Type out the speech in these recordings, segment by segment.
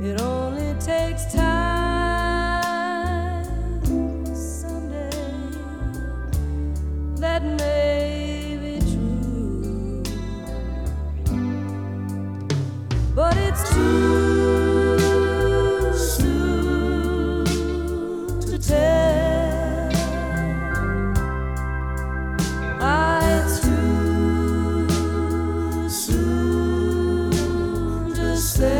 It only takes time. Someday that may be true, but it's too soon to tell. It's too soon to say.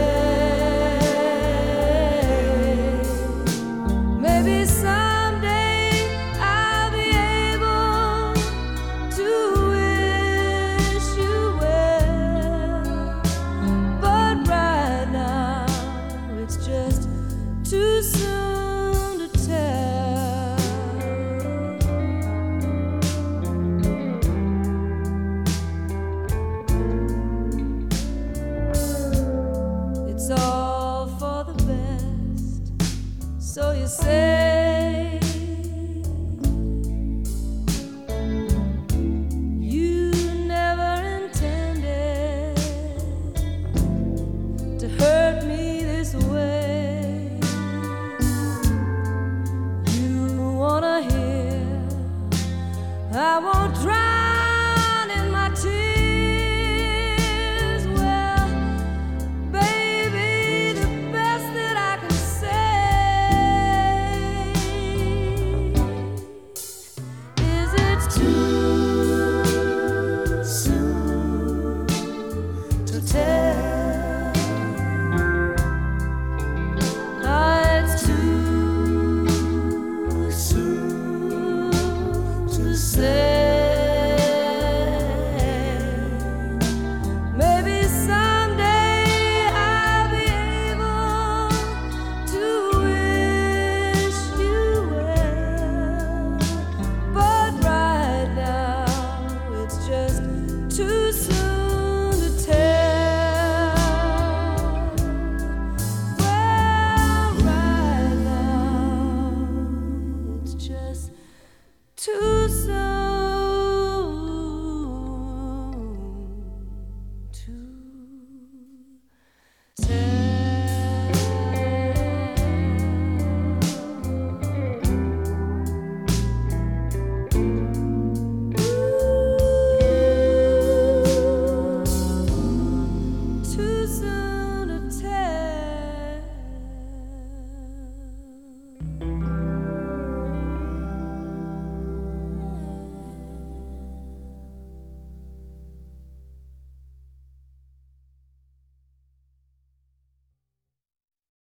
Maybe someday I'll be able to wish you well, but right now it's just too soon to tell. It's all for the best, so you say.